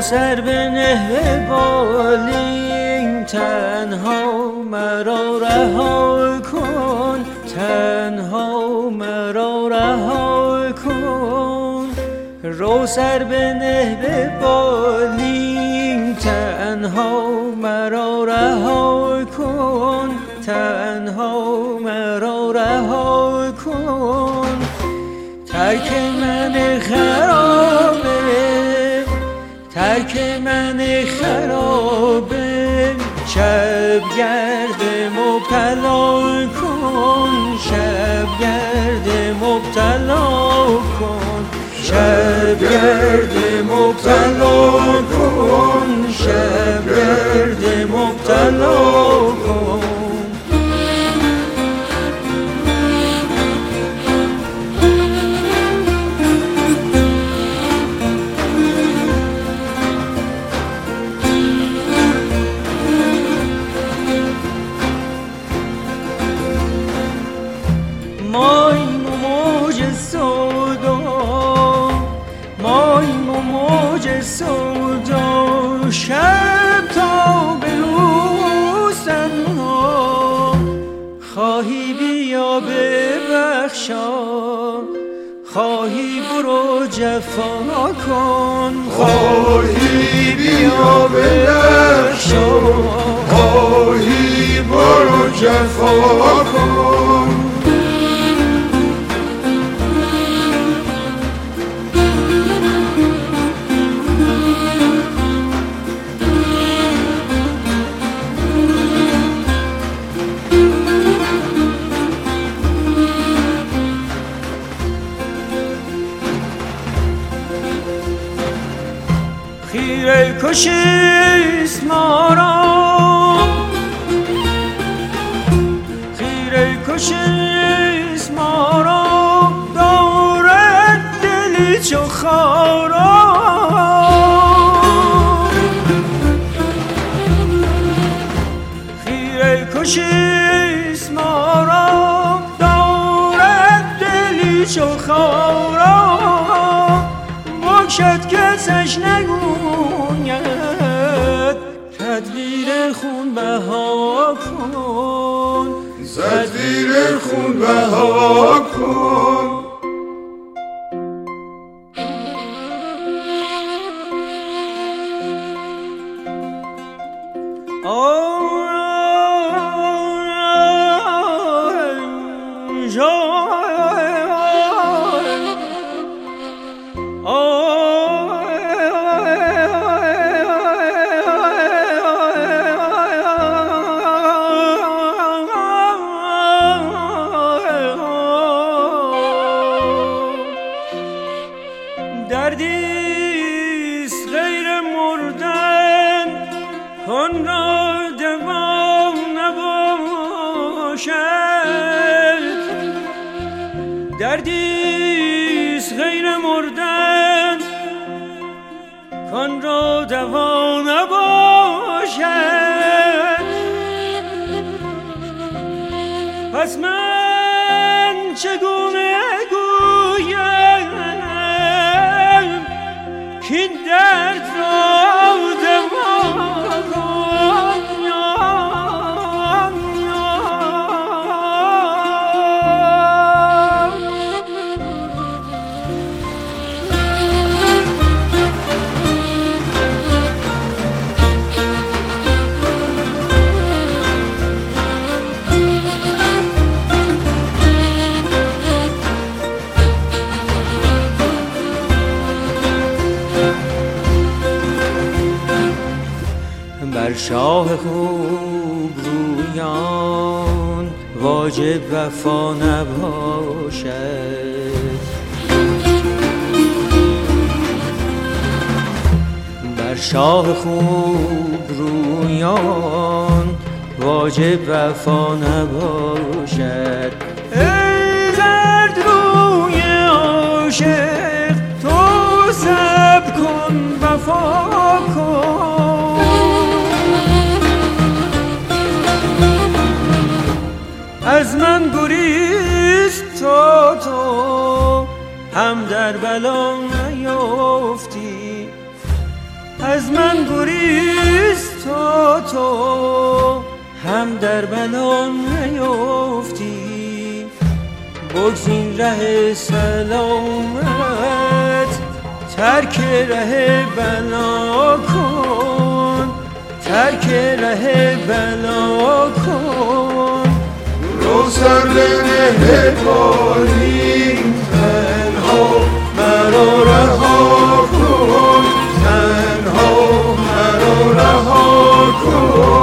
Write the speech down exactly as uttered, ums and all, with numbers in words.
سر بنه به بالین، تنها مرا رها کن، تنها مرا رها کن. رو سر بنه به بالین، تنها مرا رها کن، تنها مرا رها کن. ترک من خرابه، ترک من خرابه، شب گرد مبتلا کن، شب گرد مبتلا کن، شب گرد مبتلا کن، شب گرد مبتلا کن. مایم و موج سودا، مایم و موج سودا، شب تا به روز تنها. خواهی بیا ببخشا، خواهی برو جفا کن، خواهی بیا ببخشا، خواهی برو جفا کن. خیره کشیست ما را، خیره کشیست ما را، دارد دلی چو خارا. خیره کشیست ما را، دارد دلی چو خارا. بکشد کسش نگوید، تدبیر خون بها کن، تدبیر خون بها کن. دردیست غیر مردن، آن را دوا نباشد. دردیست غیر مردن، آن را دوا نباشد. پس من چگونه گویم کین درد را دوا کن. بر شاه خوب رویان واجب وفا نباشد. بر شاه خوب رویان واجب وفا نباشد. ای زرد روی عاشق تو صبر کن وفا کن. از من گریز تا تو هم در بلا نیافتی، از من گریز تا تو هم در بلا نیفتی، بگزین ره سلامت ترک ره بلا کن، ترک ره بلا کن. رو سر نهبانی تنها مرا رها کن، تنها مرا رها کن.